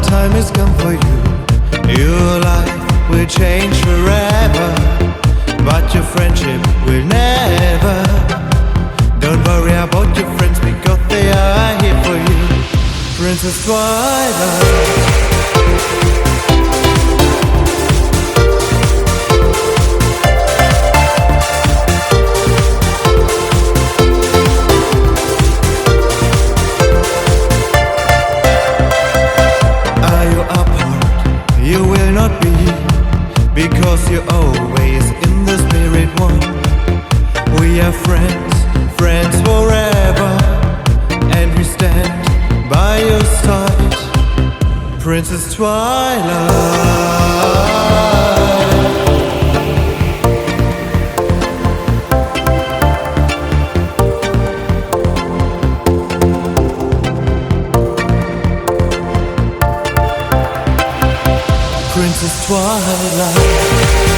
time has come for you. Your life will change forever, but your friendship will never. Don't worry about your friends because they are here for you. Princess Twilight. You will not be, because you're always in the spirit one. We are friends, friends forever, and we stand by your side. Princess Twilight. Princess Twilight.